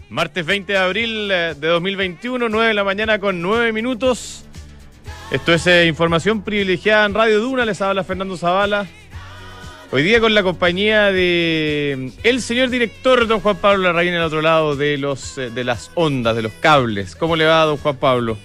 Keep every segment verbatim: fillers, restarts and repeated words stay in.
Martes veinte de abril de dos mil veintiuno, nueve de la mañana con nueve minutos. Esto es eh, información privilegiada en Radio Duna. Les habla Fernando Zavala. Hoy día con la compañía de el señor director, don Juan Pablo Larraín, al otro lado de, los, eh, de las ondas, de los cables. ¿Cómo le va, don Juan Pablo?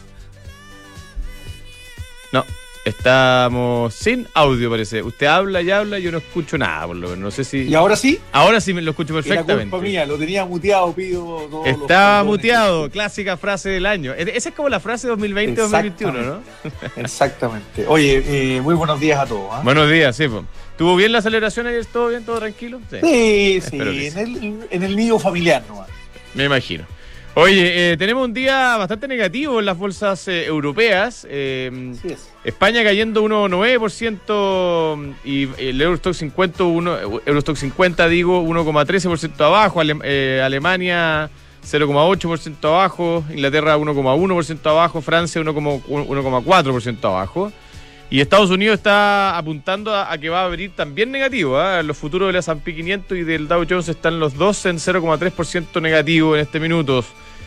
No, estamos sin audio, parece. Usted habla y habla y yo no escucho nada, por lo menos. No sé si... ¿Y ahora sí? Ahora sí me lo escucho perfectamente. Es la culpa mía, lo tenía muteado, pido... No, Estaba muteado, clásica frase del año. Esa es como la frase dos mil veinte dos mil veintiuno, ¿no? Exactamente. Oye, eh, muy buenos días a todos. ¿eh? Buenos días, sí. Pues. ¿Tuvo bien la celebración ayer? ¿Todo bien? ¿Todo tranquilo? Sí, sí, sí, sí. En, el, en el nido familiar nomás. Me imagino. Oye, eh, tenemos un día bastante negativo en las bolsas eh, europeas. Eh, sí es. España cayendo uno coma nueve por ciento y el Eurostock cincuenta, uno, Eurostock cincuenta digo, uno coma trece por ciento abajo. Ale, eh, Alemania cero coma ocho por ciento abajo. Inglaterra uno coma uno por ciento abajo. Francia uno coma cuatro por ciento abajo. Y Estados Unidos está apuntando a, a que va a abrir también negativo. ¿eh? Los futuros del ese and pe quinientos y del Dow Jones están los dos en cero coma tres por ciento negativo en este minuto.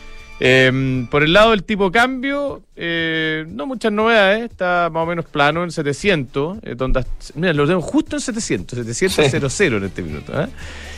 Eh, por el lado del tipo cambio, eh, no muchas novedades, está más o menos plano en setecientos. Eh, donde, mira, lo tengo justo en setecientos, setecientos cero cero en este minuto. ¿eh?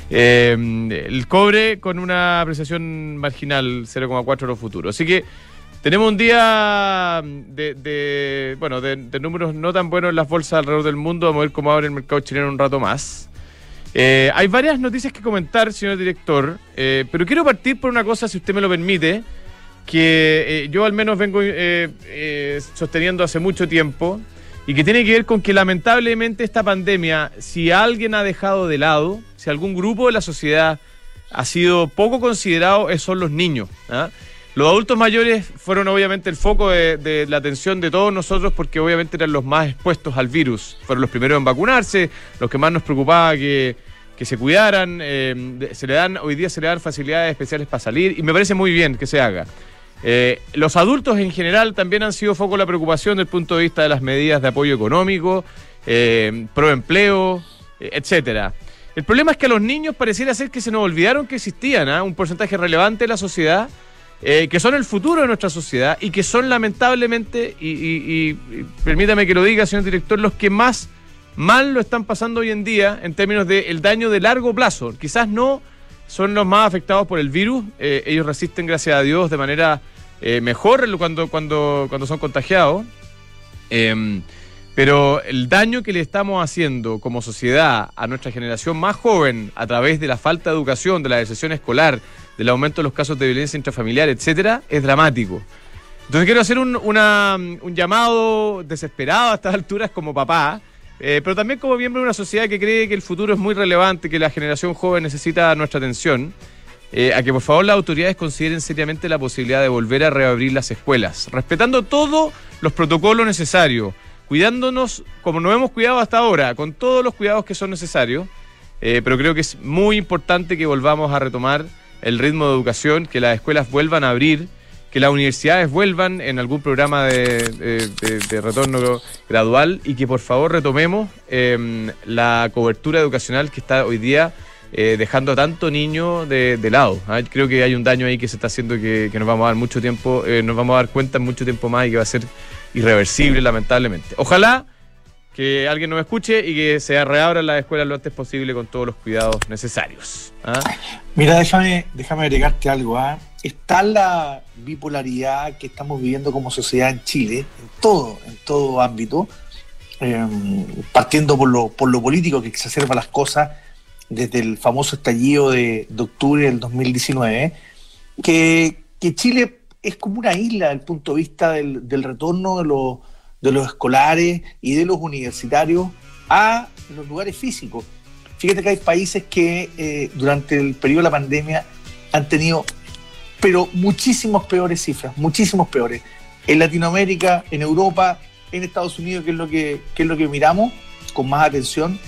Eh, el cobre con una apreciación marginal cero coma cuatro los futuros. Así que tenemos un día de, de bueno de, de números no tan buenos en las bolsas alrededor del mundo. Vamos a ver cómo abre el mercado chileno un rato más. Eh, hay varias noticias que comentar, señor director, eh, pero quiero partir por una cosa, si usted me lo permite, que eh, yo al menos vengo eh, eh, sosteniendo hace mucho tiempo y que tiene que ver con que lamentablemente esta pandemia, si alguien ha dejado de lado, si algún grupo de la sociedad ha sido poco considerado, son los niños, ¿ah? Los adultos mayores fueron obviamente el foco de, de la atención de todos nosotros porque obviamente eran los más expuestos al virus. Fueron los primeros en vacunarse, los que más nos preocupaba que, que se cuidaran. Eh, se le dan, hoy día se le dan facilidades especiales para salir y me parece muy bien que se haga. Eh, los adultos en general también han sido foco de la preocupación desde el punto de vista de las medidas de apoyo económico, eh, proempleo, eh, etcétera. El problema es que a los niños pareciera ser que se nos olvidaron que existían, ¿eh? un porcentaje relevante de la sociedad. Eh, que son el futuro de nuestra sociedad y que son lamentablemente, y, y, y permítame que lo diga, señor director, los que más mal lo están pasando hoy en día en términos del daño de largo plazo. Quizás no son los más afectados por el virus, eh, ellos resisten, gracias a Dios, de manera eh, mejor cuando, cuando, cuando son contagiados, eh, pero el daño que le estamos haciendo como sociedad a nuestra generación más joven a través de la falta de educación, de la deserción escolar, del aumento de los casos de violencia intrafamiliar, etcétera, es dramático. Entonces quiero hacer un, una, un llamado desesperado a estas alturas como papá, eh, pero también como miembro de una sociedad que cree que el futuro es muy relevante, que la generación joven necesita nuestra atención, eh, a que por favor las autoridades consideren seriamente la posibilidad de volver a reabrir las escuelas, respetando todos los protocolos necesarios, cuidándonos como nos hemos cuidado hasta ahora, con todos los cuidados que son necesarios, eh, pero creo que es muy importante que volvamos a retomar el ritmo de educación, que las escuelas vuelvan a abrir, que las universidades vuelvan en algún programa de, de, de, de retorno gradual y que por favor retomemos eh, la cobertura educacional que está hoy día eh, dejando a tanto niño de, de lado. ¿eh? Creo que hay un daño ahí que se está haciendo que, que nos vamos a dar mucho tiempo, eh, nos vamos a dar cuenta en mucho tiempo más y que va a ser irreversible, lamentablemente. Ojalá que alguien nos escuche y que se reabran las escuelas lo antes posible con todos los cuidados necesarios. ¿Ah? Mira, déjame, déjame agregarte algo. ¿eh? Está la bipolaridad que estamos viviendo como sociedad en Chile, en todo, en todo ámbito, eh, partiendo por lo, por lo político que exacerba las cosas desde el famoso estallido de, de octubre del dos mil diecinueve, que, que Chile es como una isla desde el punto de vista del, del retorno de los de los escolares y de los universitarios a los lugares físicos. Fíjate que hay países que eh, durante el periodo de la pandemia han tenido, pero muchísimos peores cifras, muchísimos peores. En Latinoamérica, en Europa, en Estados Unidos, que es lo que, que es lo que miramos con más atención.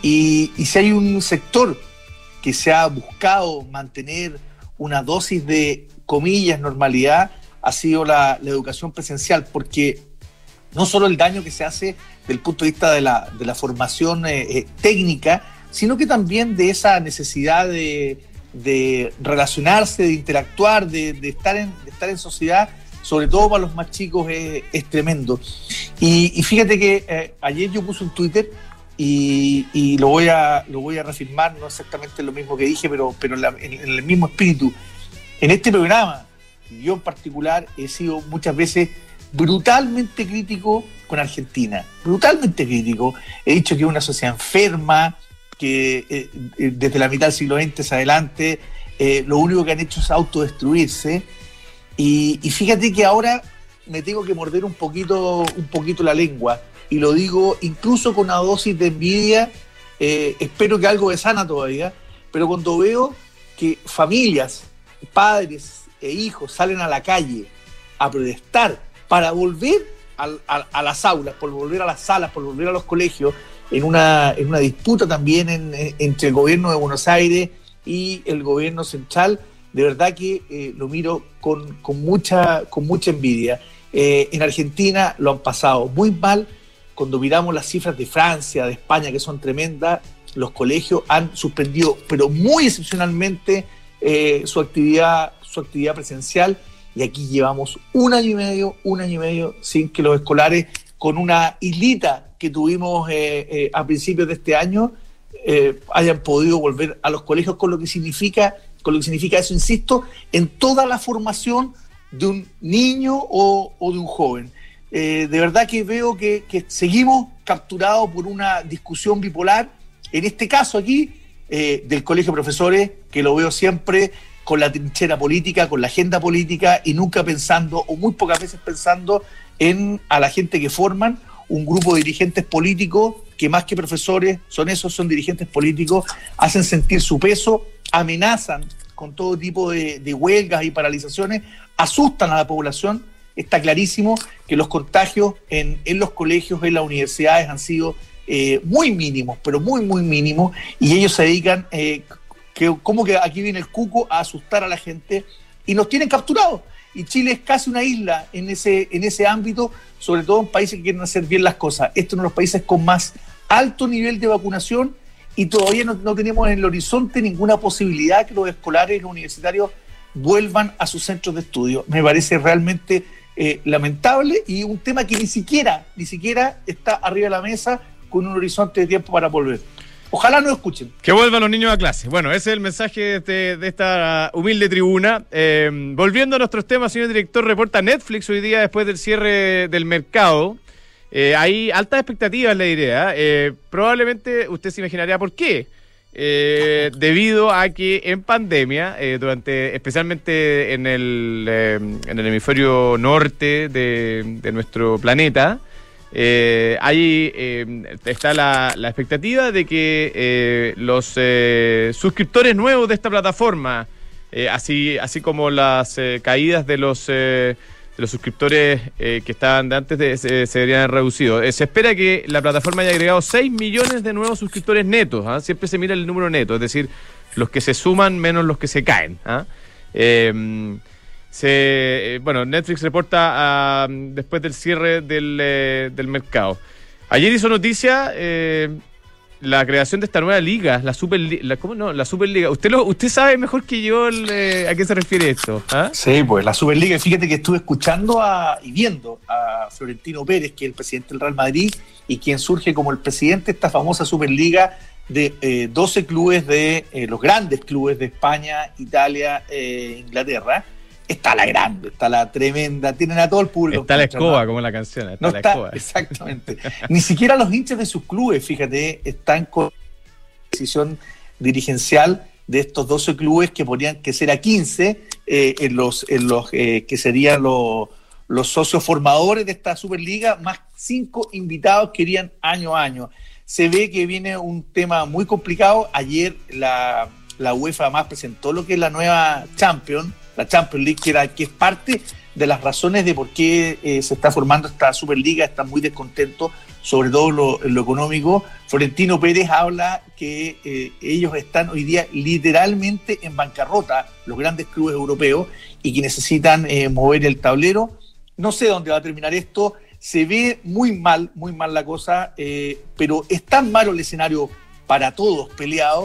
Y, y si hay un sector que se ha buscado mantener una dosis de, comillas, normalidad, ha sido la, la educación presencial, porque no solo el daño que se hace desde el punto de vista de la, de la formación eh, eh, técnica, sino que también de esa necesidad de, de relacionarse, de interactuar, de, de, estar en, de estar en sociedad, sobre todo para los más chicos, es, es tremendo. Y, y fíjate que eh, ayer yo puse un Twitter y, y lo voy a lo voy a reafirmar, no exactamente lo mismo que dije, pero, pero en, la, en, en el mismo espíritu. En este programa, yo en particular he sido muchas veces brutalmente crítico con Argentina, brutalmente crítico. He dicho que es una sociedad enferma, que eh, desde la mitad del siglo veinte hacia adelante eh, lo único que han hecho es autodestruirse. Y, y fíjate que ahora me tengo que morder un poquito, un poquito la lengua, y lo digo incluso con una dosis de envidia, eh, espero que algo de sana todavía, pero cuando veo que familias, padres e hijos salen a la calle a protestar para volver a, a, a las aulas, por volver a las salas, por volver a los colegios, en una, en una disputa también en, en, entre el gobierno de Buenos Aires y el gobierno central, de verdad que eh, lo miro con, con, mucha, con mucha envidia. Eh, en Argentina lo han pasado muy mal. Cuando miramos las cifras de Francia, de España, que son tremendas, los colegios han suspendido, pero muy excepcionalmente, eh, su actividad, su actividad presencial, y aquí llevamos un año y medio, un año y medio sin que los escolares, con una islita que tuvimos eh, eh, a principios de este año, eh, hayan podido volver a los colegios, con lo que significa, con lo que significa eso, insisto, en toda la formación de un niño o, o de un joven. Eh, de verdad que veo que, que seguimos capturados por una discusión bipolar, en este caso aquí, eh, del Colegio de Profesores, que lo veo siempre con la trinchera política, con la agenda política, y nunca pensando, o muy pocas veces pensando, en a la gente que forman, un grupo de dirigentes políticos que más que profesores son esos, son dirigentes políticos, hacen sentir su peso, amenazan con todo tipo de, de huelgas y paralizaciones, asustan a la población. Está clarísimo que los contagios en, en los colegios, en las universidades han sido eh, muy mínimos, pero muy, muy mínimos, y ellos se dedican, eh, que, como que aquí viene el cuco, a asustar a la gente, y nos tienen capturados. Y Chile es casi una isla en ese, en ese ámbito, sobre todo en países que quieren hacer bien las cosas. Este es uno de los países con más alto nivel de vacunación, y todavía no, no tenemos en el horizonte ninguna posibilidad que los escolares y los universitarios vuelvan a sus centros de estudio. Me parece realmente eh, lamentable, y un tema que ni siquiera, ni siquiera está arriba de la mesa con un horizonte de tiempo para volver. Ojalá no escuchen. Que vuelvan los niños a clase. Bueno, ese es el mensaje de, de esta humilde tribuna. Eh, volviendo a nuestros temas, señor director, reporta Netflix hoy día después del cierre del mercado. Eh, hay altas expectativas, le diré. Eh, probablemente usted se imaginaría por qué. Eh, debido a que en pandemia, eh, durante especialmente en el, eh, en el hemisferio norte de, de nuestro planeta, Eh, ahí eh, está la, la expectativa de que eh, los eh, suscriptores nuevos de esta plataforma, eh, así, así como las eh, caídas de los, eh, de los suscriptores eh, que estaban de antes, de, se, se verían reducidos. Eh, se espera que la plataforma haya agregado seis millones de nuevos suscriptores netos. ¿eh? Siempre se mira el número neto, es decir, los que se suman menos los que se caen. ¿eh? Eh, Se, eh, bueno, Netflix reporta uh, después del cierre del, eh, del mercado. Ayer hizo noticia eh, la creación de esta nueva liga, la Superliga. ¿Cómo no? La Superliga. ¿Usted lo, usted sabe mejor que yo el, eh, a qué se refiere esto? ¿Ah? Sí, pues la Superliga. Fíjate que estuve escuchando a, y viendo a Florentino Pérez, que es el presidente del Real Madrid, y quien surge como el presidente de esta famosa Superliga de eh, doce clubes de eh, los grandes clubes de España, Italia, eh, Inglaterra. Está la grande, está la tremenda, tienen a todo el público. Está la escoba, ¿no? Como la canción. Está no la está, escoba. Exactamente. Ni siquiera los hinchas de sus clubes, fíjate, están con decisión dirigencial de estos doce clubes que podrían que ser a quince, eh, en los, en los eh, que serían los, los socios formadores de esta Superliga, más cinco invitados que irían año a año. Se ve que viene un tema muy complicado. Ayer la, la UEFA además presentó lo que es la nueva Champions, la Champions League, que, era, que es parte de las razones de por qué eh, se está formando esta Superliga. Están muy descontentos, sobre todo lo, lo económico. Florentino Pérez habla que eh, ellos están hoy día literalmente en bancarrota, los grandes clubes europeos, y que necesitan eh, mover el tablero. No sé dónde va a terminar esto, se ve muy mal, muy mal la cosa, eh, pero es tan malo el escenario para todos peleados,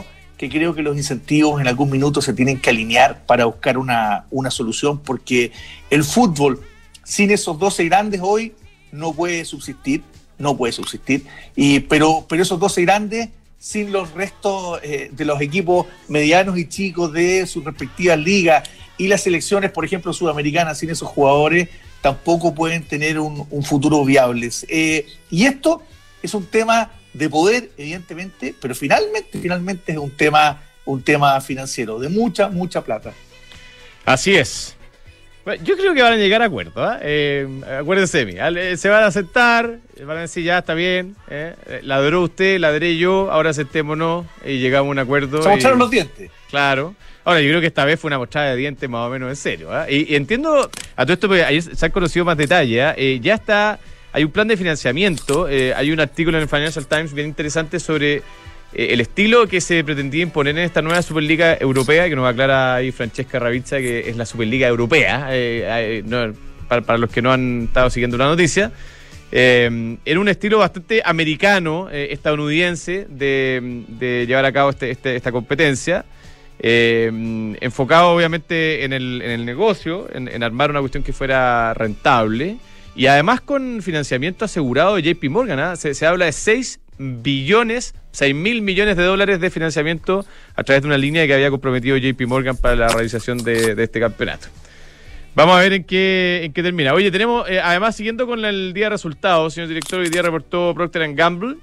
que creo que los incentivos en algún minuto se tienen que alinear para buscar una, una solución, porque el fútbol sin esos doce grandes hoy no puede subsistir, no puede subsistir, y, pero, pero esos doce grandes sin los restos eh, de los equipos medianos y chicos de sus respectivas ligas y las selecciones, por ejemplo, sudamericanas, sin esos jugadores tampoco pueden tener un, un futuro viable. Eh, y esto es un tema de poder, evidentemente, pero finalmente, finalmente es un tema, un tema financiero, de mucha, mucha plata. Así es. Bueno, yo creo que van a llegar a acuerdo, ¿eh? Eh, acuérdense de mí, se van a sentar, van a decir ya está bien, ¿eh? Ladró usted, ladré yo, ahora sentémonos y llegamos a un acuerdo. Se mostraron y... los dientes. Claro. Ahora, yo creo que esta vez fue una mostrada de dientes más o menos en serio, ¿eh? Y, y entiendo a todo esto porque ayer se han conocido más detalles, ¿eh? Eh, ya está, hay un plan de financiamiento, eh, hay un artículo en el Financial Times bien interesante sobre eh, el estilo que se pretendía imponer en esta nueva Superliga Europea, que nos aclara ahí Francesca Ravizza, que es la Superliga Europea, eh, eh, no, para, para los que no han estado siguiendo la noticia. Eh, era un estilo bastante americano, eh, estadounidense, de, de llevar a cabo este, este, esta competencia. Eh, enfocado obviamente en el, en el negocio, en, en armar una cuestión que fuera rentable y además con financiamiento asegurado de J P Morgan, ¿eh? se, se habla de seis billones, seis mil millones de dólares de financiamiento a través de una línea que había comprometido J P Morgan para la realización de, de este campeonato. Vamos a ver en qué, en qué termina. Oye, tenemos, eh, además, siguiendo con el día de resultados, señor director, hoy día reportó Procter and Gamble.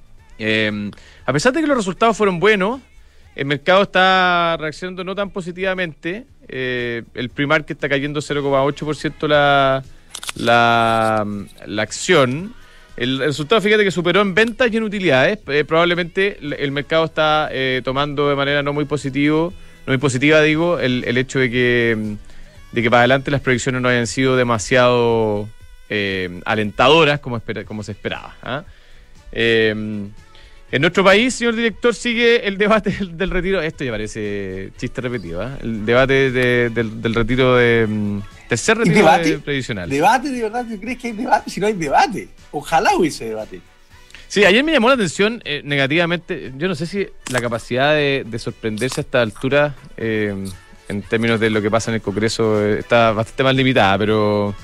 Eh, a pesar de que los resultados fueron buenos, el mercado está reaccionando no tan positivamente. Eh, el pre-market está cayendo cero coma ocho por ciento la, la, la acción. El resultado, fíjate que superó en ventas y en utilidades. Eh, probablemente el mercado está eh, tomando de manera no muy positivo, no muy positiva, digo, el, el hecho de que, de que para adelante las proyecciones no hayan sido demasiado eh, alentadoras como, espera, como se esperaba. ¿eh? Eh, En nuestro país, señor director, sigue el debate del, del retiro. Esto ya parece chiste repetido, ¿eh? El debate de, del, del retiro de. Tercer retiro debate, de, previsional. ¿Debate de verdad? ¿Tú crees que hay debate? Si no hay debate. Ojalá hubiese debate. Sí, ayer me llamó la atención eh, negativamente. Yo no sé si la capacidad de, de sorprenderse a esta altura, eh, en términos de lo que pasa en el Congreso, eh, está bastante más limitada, pero.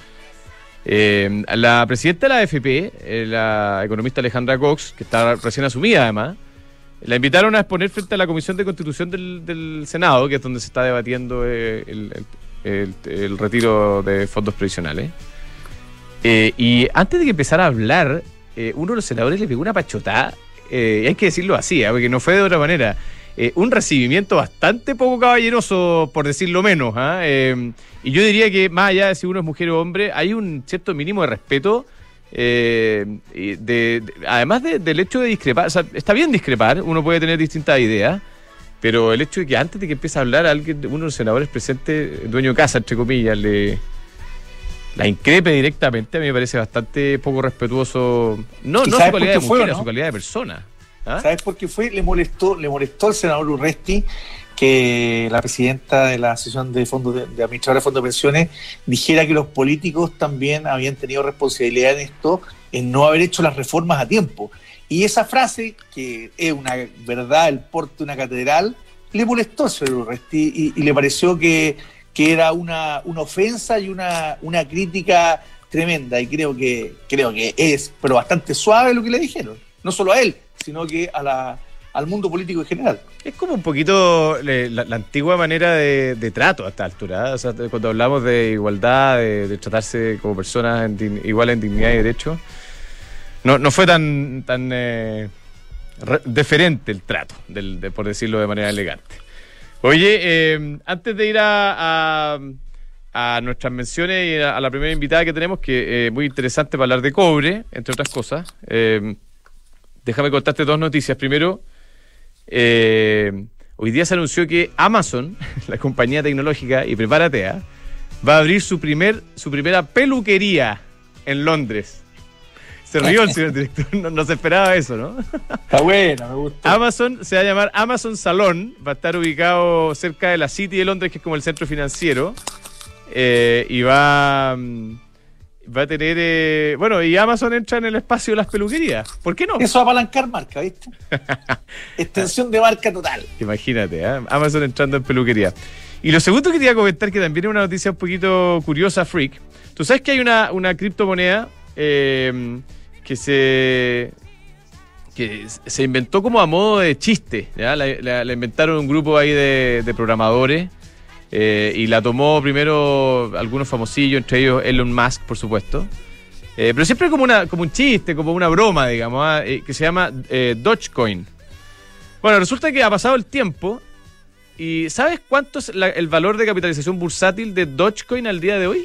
Eh, la presidenta de la A F P, eh, la economista Alejandra Cox, que está recién asumida además, la invitaron a exponer frente a la Comisión de Constitución del, del Senado, que es donde se está debatiendo eh, el, el, el, el retiro de fondos previsionales. Eh, y antes de que empezara a hablar, eh, uno de los senadores le pegó una pachotada, eh, y hay que decirlo así, ¿eh? Porque no fue de otra manera. Eh, un recibimiento bastante poco caballeroso, por decirlo menos. ¿eh? Eh, y yo diría que, más allá de si uno es mujer o hombre, hay un cierto mínimo de respeto, eh, de, de, además de, del hecho de discrepar. O sea, está bien discrepar, uno puede tener distintas ideas, pero el hecho de que antes de que empiece a hablar alguien, uno de los senadores presentes, dueño de casa, entre comillas, le la increpe directamente, a mí me parece bastante poco respetuoso. No, no su calidad de mujer, ¿no? Su calidad de persona. ¿Ah? ¿Sabes por qué fue? Le molestó, le molestó al senador Urresti que la presidenta de la Asociación de Fondos de, de Administradores de Fondos de Pensiones dijera que los políticos también habían tenido responsabilidad en esto, en no haber hecho las reformas a tiempo. Y esa frase, que es una verdad, el porte de una catedral, le molestó al señor Urresti y, y le pareció que, que era una, una ofensa y una, una crítica tremenda. Y creo que, creo que es, pero bastante suave lo que le dijeron. No solo a él, sino que a la, al mundo político en general. Es como un poquito la, la antigua manera de, de trato a esta altura, ¿eh? O sea, cuando hablamos de igualdad, de, de tratarse como personas en din, igual en dignidad y derechos, no, no fue tan, tan eh, re, deferente el trato, del, de, por decirlo de manera elegante. Oye, eh, antes de ir a, a, a nuestras menciones y a, a la primera invitada que tenemos, que es eh, muy interesante para hablar de cobre, entre otras cosas, eh, déjame contarte dos noticias. Primero, eh, hoy día se anunció que Amazon, la compañía tecnológica, y prepárate, ¿eh? va a abrir su primer su primera peluquería en Londres. Se rió el señor director, no, no se esperaba eso, ¿no? Está bueno, me gusta. Amazon se va a llamar Amazon Salon, va a estar ubicado cerca de la City de Londres, que es como el centro financiero, eh, y va... va a tener, eh, bueno, y Amazon entra en el espacio de las peluquerías. ¿Por qué no? Eso va a apalancar marca, ¿viste? Extensión de marca total. Imagínate, ¿eh? Amazon entrando en peluquería. Y lo segundo que te iba a comentar, que también es una noticia un poquito curiosa, freak. Tú sabes que hay una, una criptomoneda eh, que se que se inventó como a modo de chiste, ¿ya? La, la, la inventaron un grupo ahí de, de programadores eh, y la tomó primero algunos famosillos, entre ellos Elon Musk, por supuesto. Eh, pero siempre como, una, como un chiste, como una broma, digamos, ¿eh? que se llama eh, Dogecoin. Bueno, resulta que ha pasado el tiempo. ¿Y sabes cuánto es la, el valor de capitalización bursátil de Dogecoin al día de hoy?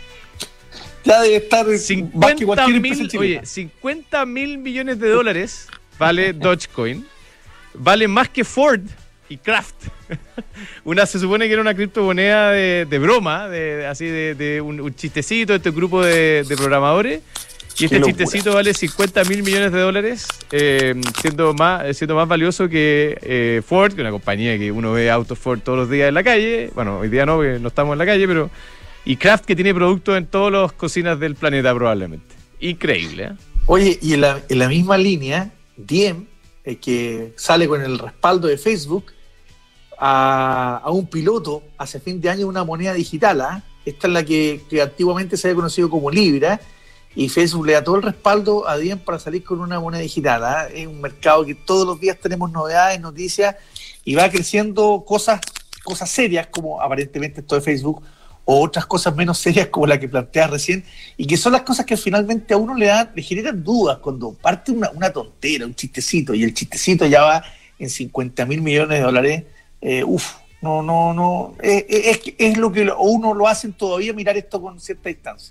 Ya debe estar cincuenta mil, oye, cincuenta mil millones de dólares vale Dogecoin. Vale más que Ford y Kraft. Una se supone que era una criptomoneda de, de broma, de, de así de, de un, un chistecito de este grupo de, de programadores. Y este chistecito vale cincuenta mil millones de dólares, eh, siendo más siendo más valioso que eh, Ford, que es una compañía que uno ve autos Ford todos los días en la calle. Bueno, hoy día no, porque no estamos en la calle, pero... Y Kraft, que tiene productos en todas las cocinas del planeta probablemente. Increíble, ¿eh? Oye, y en la, en la misma línea, Diem, eh, que sale con el respaldo de Facebook, a, a un piloto hace fin de año una moneda digital, ¿eh? Esta es la que, que antiguamente se había conocido como Libra, y Facebook le da todo el respaldo a Diem para salir con una moneda digital, ¿eh? Es un mercado que todos los días tenemos novedades, noticias, y va creciendo cosas, cosas serias, como aparentemente esto de Facebook, o otras cosas menos serias como la que planteas recién, y que son las cosas que finalmente a uno le dan, le generan dudas cuando parte una, una tontera, un chistecito, y el chistecito ya va en cincuenta mil millones de dólares. eh, uff, no, no, no, es, es, es lo que lo, uno lo hacen todavía mirar esto con cierta distancia.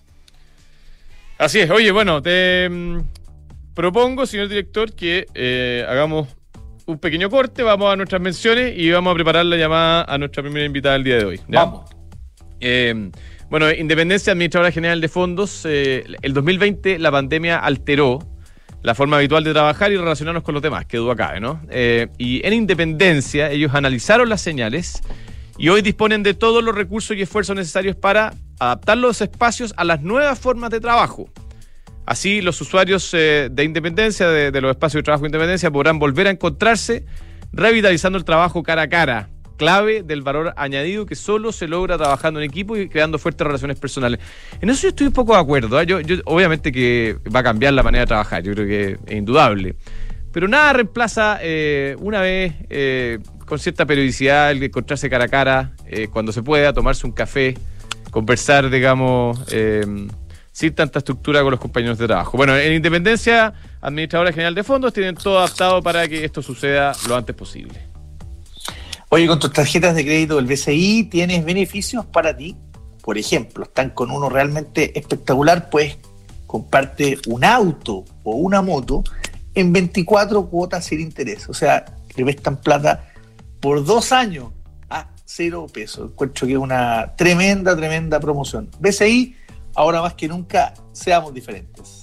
Así es. Oye, bueno, te mmm, propongo, señor director, que eh, hagamos un pequeño corte, vamos a nuestras menciones y vamos a preparar la llamada a nuestra primera invitada del día de hoy, ¿ya? Vamos. Eh, bueno, Independencia, Administradora General de Fondos. Eh, el dos mil veinte la pandemia alteró la forma habitual de trabajar y relacionarnos con los demás, que duda cabe, ¿no? Eh, y en Independencia ellos analizaron las señales y hoy disponen de todos los recursos y esfuerzos necesarios para adaptar los espacios a las nuevas formas de trabajo. Así, los usuarios eh, de Independencia, de, de los espacios de trabajo de Independencia, podrán volver a encontrarse revitalizando el trabajo cara a cara, clave del valor añadido que solo se logra trabajando en equipo y creando fuertes relaciones personales. En eso yo estoy un poco de acuerdo, ¿eh? yo, yo obviamente que va a cambiar la manera de trabajar, yo creo que es indudable, pero nada reemplaza eh, una vez eh, con cierta periodicidad el encontrarse cara a cara, eh, cuando se pueda, tomarse un café, conversar, digamos, eh, sin tanta estructura con los compañeros de trabajo. Bueno, en Independencia, Administradora General de Fondos, tienen todo adaptado para que esto suceda lo antes posible. Oye, con tus tarjetas de crédito del B C I tienes beneficios para ti. Por ejemplo, están con uno realmente espectacular, pues comprarte un auto o una moto en veinticuatro cuotas sin interés. O sea, te prestan plata por dos años a cero pesos. Encuentro que es una tremenda, tremenda promoción. B C I, ahora más que nunca, seamos diferentes.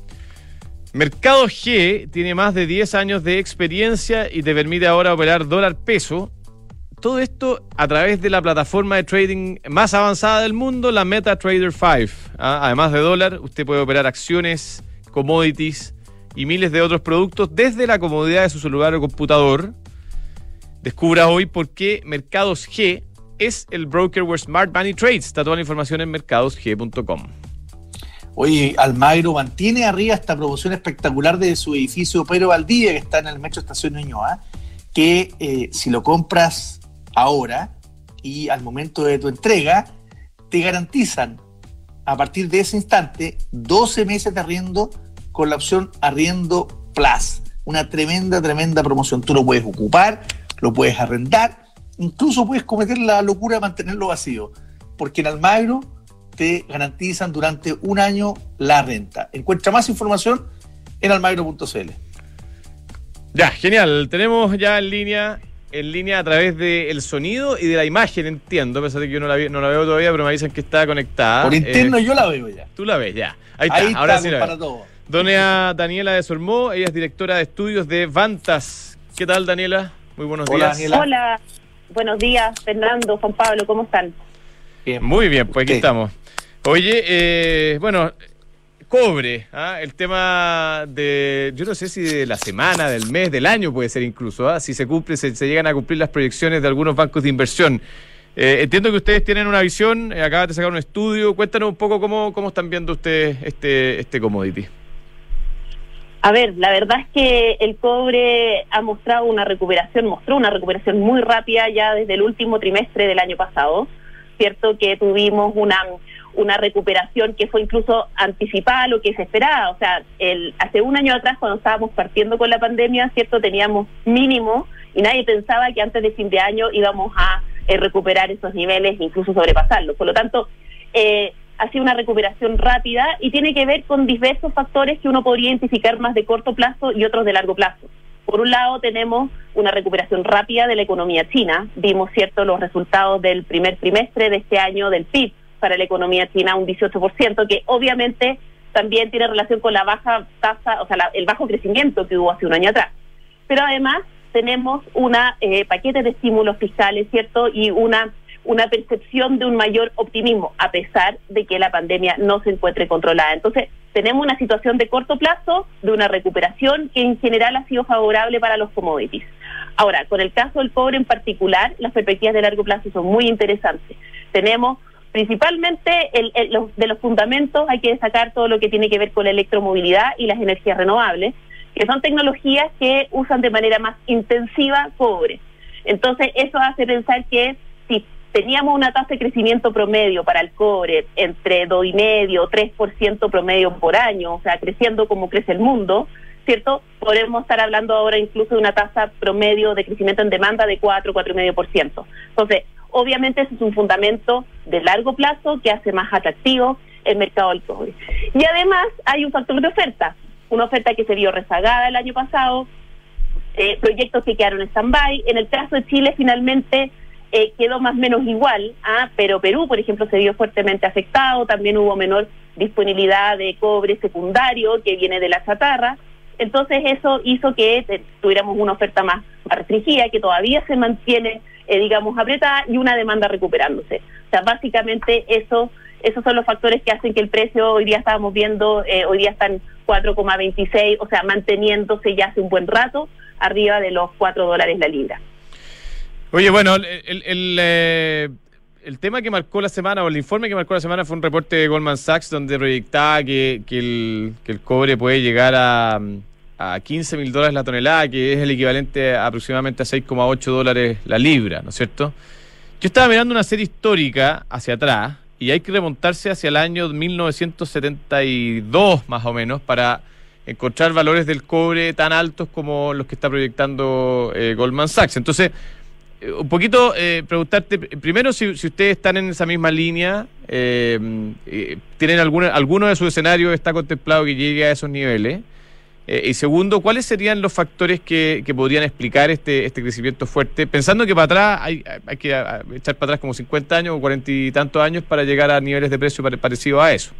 Mercado G tiene más de diez años de experiencia y te permite ahora operar dólar-peso. Todo esto a través de la plataforma de trading más avanzada del mundo, la MetaTrader cinco. ¿Ah? Además de dólar, usted puede operar acciones, commodities y miles de otros productos desde la comodidad de su celular o computador. Descubra hoy por qué Mercados G es el broker where smart money trades. Está toda la información en mercados g punto com. Oye, Almagro mantiene arriba esta promoción espectacular de su edificio Pedro Valdivia, que está en el Metro Estación Ñuñoa, que eh, si lo compras ahora y al momento de tu entrega, te garantizan a partir de ese instante doce meses de arriendo con la opción Arriendo Plus. Una tremenda, tremenda promoción. Tú lo puedes ocupar, lo puedes arrendar, incluso puedes cometer la locura de mantenerlo vacío, porque en Almagro te garantizan durante un año la renta. Encuentra más información en almagro punto c l. Ya, genial. Tenemos ya en línea en línea a través del sonido y de la imagen, entiendo, a pesar de que yo no la, vi, no la veo todavía, pero me dicen que está conectada. Por interno eh, yo la veo ya. Tú la ves, ya. Ahí está, Ahí ahora está, sí la para veo. todo. Doña Daniela de Sormó, ella es directora de estudios de Vantas. ¿Qué tal, Daniela? Muy buenos Hola, días. Daniela. Hola, buenos días, Fernando, Juan Pablo, ¿cómo están? Bien. Muy bien, pues aquí ¿Qué? estamos. Oye, eh, bueno, cobre, ¿ah? El tema de, yo no sé si de la semana, del mes, del año puede ser incluso, ¿ah? Si se cumple, se, se llegan a cumplir las proyecciones de algunos bancos de inversión. Eh, entiendo que ustedes tienen una visión, eh, acaban de sacar un estudio, cuéntanos un poco cómo, cómo están viendo ustedes este, este commodity. A ver, la verdad es que el cobre ha mostrado una recuperación, mostró una recuperación muy rápida ya desde el último trimestre del año pasado, cierto que tuvimos una una recuperación que fue incluso anticipada a lo que se esperaba, o sea, el, hace un año atrás cuando estábamos partiendo con la pandemia, cierto, teníamos mínimo y nadie pensaba que antes de fin de año íbamos a eh, recuperar esos niveles, incluso sobrepasarlos, por lo tanto, eh, ha sido una recuperación rápida y tiene que ver con diversos factores que uno podría identificar más de corto plazo y otros de largo plazo. Por un lado tenemos una recuperación rápida de la economía china, vimos cierto los resultados del primer trimestre de este año del P I B para la economía china, un dieciocho por ciento, que obviamente también tiene relación con la baja tasa, o sea, la, el bajo crecimiento que hubo hace un año atrás. Pero además tenemos una eh, paquete de estímulos fiscales, ¿cierto? Y una una percepción de un mayor optimismo, a pesar de que la pandemia no se encuentre controlada. Entonces, tenemos una situación de corto plazo, de una recuperación que en general ha sido favorable para los commodities. Ahora, con el caso del cobre en particular, las perspectivas de largo plazo son muy interesantes. Tenemos principalmente el, el, los, de los fundamentos, hay que destacar todo lo que tiene que ver con la electromovilidad y las energías renovables, que son tecnologías que usan de manera más intensiva cobre. Entonces, eso hace pensar que si teníamos una tasa de crecimiento promedio para el cobre entre dos coma cinco, tres por ciento promedio por año, o sea, creciendo como crece el mundo, ¿cierto? Podemos estar hablando ahora incluso de una tasa promedio de crecimiento en demanda de cuatro, cuatro coma cinco por ciento. Entonces, obviamente ese es un fundamento de largo plazo que hace más atractivo el mercado del cobre. Y además hay un factor de oferta, una oferta que se vio rezagada el año pasado, eh, proyectos que quedaron en stand-by. En el caso de Chile, finalmente, Eh, quedó más o menos igual, ¿ah? Pero Perú, por ejemplo, se vio fuertemente afectado, también hubo menor disponibilidad de cobre secundario que viene de la chatarra, entonces eso hizo que eh, tuviéramos una oferta más, más restringida, que todavía se mantiene, eh, digamos, apretada y una demanda recuperándose. O sea, básicamente eso, esos son los factores que hacen que el precio, hoy día estábamos viendo, eh, hoy día están cuatro coma veintiséis, o sea, manteniéndose ya hace un buen rato, arriba de los cuatro dólares la libra. Oye, bueno, el, el, el, eh, el tema que marcó la semana, o el informe que marcó la semana, fue un reporte de Goldman Sachs donde proyectaba que, que, el, que el cobre puede llegar a, a quince mil dólares la tonelada, que es el equivalente a aproximadamente a seis coma ocho dólares la libra, ¿no es cierto? Yo estaba mirando una serie histórica hacia atrás y hay que remontarse hacia el año mil novecientos setenta y dos, más o menos, para encontrar valores del cobre tan altos como los que está proyectando eh, Goldman Sachs. Entonces, un poquito eh, preguntarte, primero, si, si ustedes están en esa misma línea, eh, eh, ¿tienen alguna, alguno de sus escenarios está contemplado que llegue a esos niveles? Eh, y segundo, ¿cuáles serían los factores que, que podrían explicar este, este crecimiento fuerte? Pensando que para atrás hay, hay que a, a echar para atrás como cincuenta años o cuarenta y tantos años para llegar a niveles de precio pare, parecidos a eso.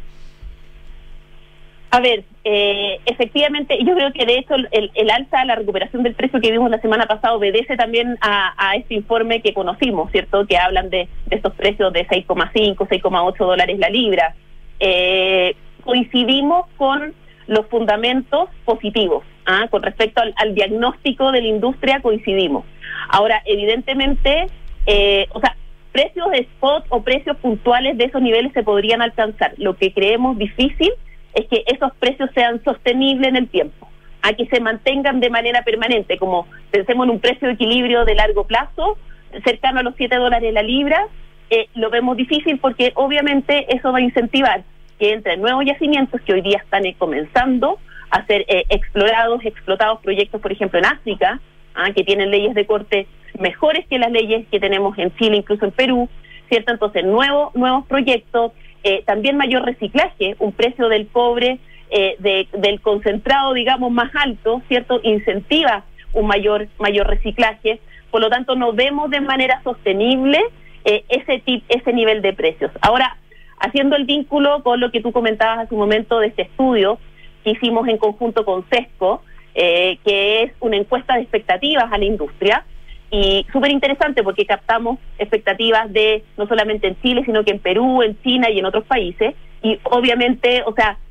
A ver, eh, efectivamente, yo creo que de hecho el, el alza, la recuperación del precio que vimos la semana pasada obedece también a, a este informe que conocimos, ¿cierto? Que hablan de, de estos precios de seis coma cinco, seis coma ocho dólares la libra. Eh, coincidimos con los fundamentos positivos, ¿ah? Con respecto al, al diagnóstico de la industria coincidimos. Ahora, evidentemente, eh, o sea, precios de spot o precios puntuales de esos niveles se podrían alcanzar. Lo que creemos difícil es que esos precios sean sostenibles en el tiempo, a que se mantengan de manera permanente, como pensemos en un precio de equilibrio de largo plazo, cercano a los siete dólares la libra, eh, lo vemos difícil porque obviamente eso va a incentivar que entren nuevos yacimientos que hoy día están eh, comenzando a ser eh, explorados, explotados proyectos, por ejemplo, en África, ¿ah? Que tienen leyes de corte mejores que las leyes que tenemos en Chile, incluso en Perú, ¿cierto? Entonces, nuevos nuevos proyectos, Eh, también mayor reciclaje, un precio del cobre eh, de, del concentrado, digamos, más alto, ¿cierto? Incentiva un mayor mayor reciclaje, por lo tanto no vemos de manera sostenible eh, ese tip, ese nivel de precios. Ahora, haciendo el vínculo con lo que tú comentabas hace un momento de este estudio que hicimos en conjunto con Sesco, eh, que es una encuesta de expectativas a la industria, y súper interesante porque captamos expectativas de no solamente en Chile, sino que en Perú, en China y en otros países, y obviamente, o sea,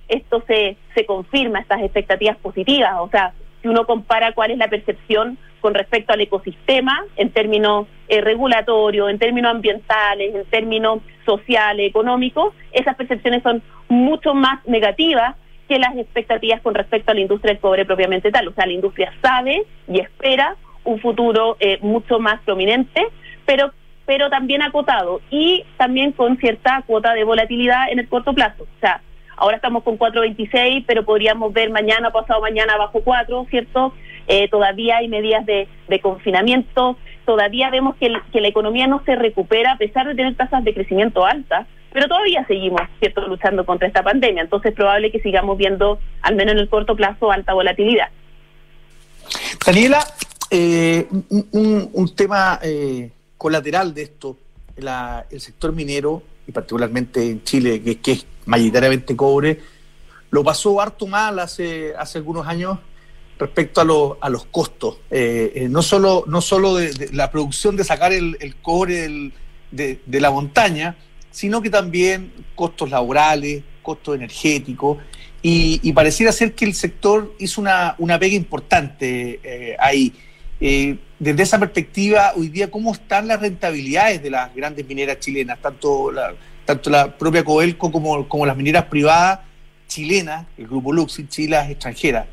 esto se, se confirma, estas expectativas positivas. O sea, si uno compara cuál es la percepción con respecto al ecosistema en términos eh, regulatorios, en términos ambientales, en términos sociales, económicos, esas percepciones son mucho más negativas que las expectativas con respecto a la industria del cobre propiamente tal. O sea, la industria sabe y espera un futuro eh, mucho más prominente, pero pero también acotado y también con cierta cuota de volatilidad en el corto plazo. O sea, ahora estamos con cuatro veintiséis, pero podríamos ver mañana, pasado mañana, bajo cuatro, ¿cierto? Eh, todavía hay medidas de, de confinamiento, todavía vemos que, el, que la economía no se recupera a pesar de tener tasas de crecimiento altas, pero todavía seguimos, ¿cierto?, luchando contra esta pandemia. Entonces es probable que sigamos viendo, al menos en el corto plazo, alta volatilidad. Daniela, eh, un, un tema eh, colateral de esto, la, el sector minero, y particularmente en Chile, que, que es mayoritariamente cobre, lo pasó harto mal hace, hace algunos años respecto a, lo, a los costos. Eh, eh, no solo, no solo de, de la producción de sacar el, el cobre del, de, de la montaña, sino que también costos laborales, costos energéticos, y, y pareciera ser que el sector hizo una, una pega importante eh, ahí. Eh, desde esa perspectiva, hoy día, ¿cómo están las rentabilidades de las grandes mineras chilenas, tanto la, tanto la propia Codelco como, como las mineras privadas chilenas, el grupo Luxit, y las extranjeras?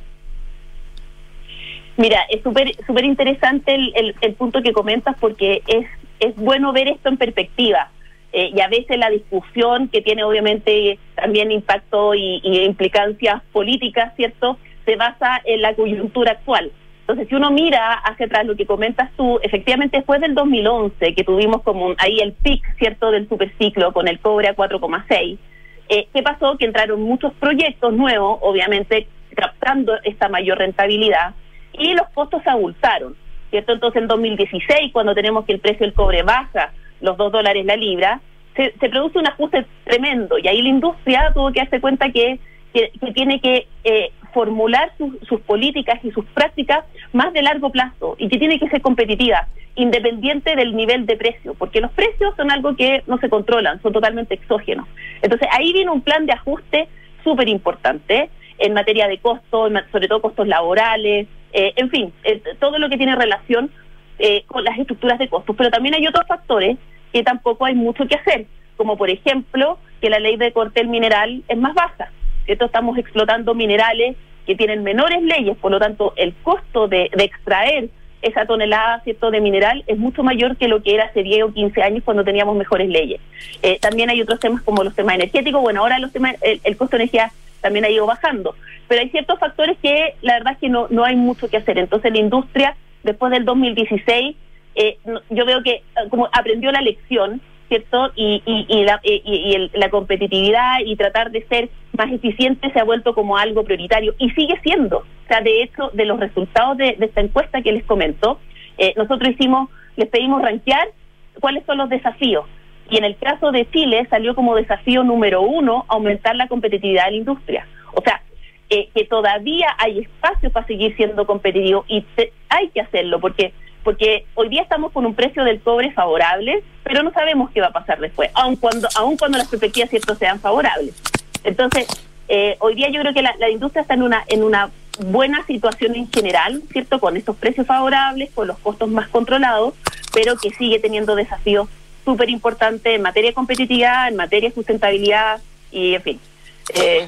Mira, es súper súper interesante el, el, el punto que comentas, porque es, es bueno ver esto en perspectiva. Eh, y a veces la discusión, que tiene obviamente también impacto y, y implicancias políticas, ¿cierto?, se basa en la coyuntura actual. Entonces, si uno mira hacia atrás lo que comentas tú, efectivamente después del dos mil once, que tuvimos como un, ahí el pic, ¿cierto?, del superciclo con el cobre a cuatro coma seis, eh, ¿qué pasó? Que entraron muchos proyectos nuevos, obviamente captando esta mayor rentabilidad, y los costos se abultaron, ¿cierto? Entonces, en dos mil dieciséis, cuando tenemos que el precio del cobre baja los dos dólares la libra, se, se produce un ajuste tremendo, y ahí la industria tuvo que darse cuenta que, que, que tiene que eh, formular sus, sus políticas y sus prácticas más de largo plazo, y que tiene que ser competitiva, independiente del nivel de precio, porque los precios son algo que no se controlan, son totalmente exógenos. Entonces ahí viene un plan de ajuste súper importante en materia de costos, sobre todo costos laborales, eh, en fin, eh, todo lo que tiene relación eh, con las estructuras de costos. Pero también hay otros factores que tampoco hay mucho que hacer, como por ejemplo que la ley de cortel mineral es más baja, ¿cierto? Estamos explotando minerales que tienen menores leyes, por lo tanto el costo de, de extraer esa tonelada, ¿cierto?, de mineral es mucho mayor que lo que era hace diez o quince años cuando teníamos mejores leyes. Eh, también hay otros temas como los temas energéticos. Bueno, ahora los temas, el, el costo de energía también ha ido bajando, pero hay ciertos factores que la verdad es que no, no hay mucho que hacer. Entonces la industria, después del dos mil dieciséis, eh, yo veo que como aprendió la lección, ¿cierto? Y, y, y, la, y, y el, la competitividad y tratar de ser más eficiente se ha vuelto como algo prioritario, y sigue siendo. O sea, de hecho, de los resultados de, de esta encuesta que les comento, eh, nosotros hicimos, les pedimos rankear cuáles son los desafíos, y en el caso de Chile salió como desafío número uno aumentar la competitividad de la industria. O sea, eh, que todavía hay espacio para seguir siendo competitivo, y te, hay que hacerlo, porque porque hoy día estamos con un precio del cobre favorable, pero no sabemos qué va a pasar después, aun cuando aun cuando las perspectivas, cierto, sean favorables. Entonces, eh, hoy día yo creo que la, la industria está en una en una buena situación en general, ¿cierto?, con estos precios favorables, con los costos más controlados, pero que sigue teniendo desafíos súper importantes en materia de competitividad, en materia de sustentabilidad, y en fin. Eh,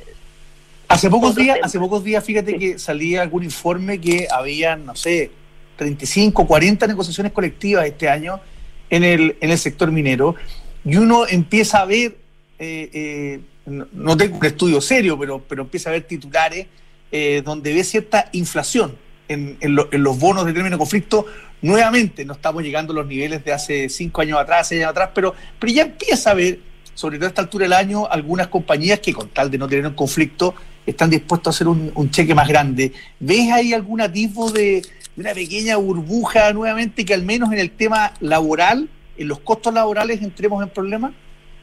hace pocos días, temas. hace pocos días, fíjate sí. que salía algún informe que habían, no sé, treinta y cinco, cuarenta negociaciones colectivas este año en el en el sector minero, y uno empieza a ver, eh, eh, no, no tengo un estudio serio, pero pero empieza a ver titulares eh, donde ve cierta inflación en, en, lo, en los bonos de término de conflicto. Nuevamente no estamos llegando a los niveles de hace cinco años atrás, seis años atrás, pero, pero ya empieza a ver, sobre todo a esta altura del año, algunas compañías que, con tal de no tener un conflicto, están dispuestos a hacer un, un cheque más grande. ¿Ves ahí algún atisbo de una pequeña burbuja nuevamente, que al menos en el tema laboral, en los costos laborales, entremos en problemas?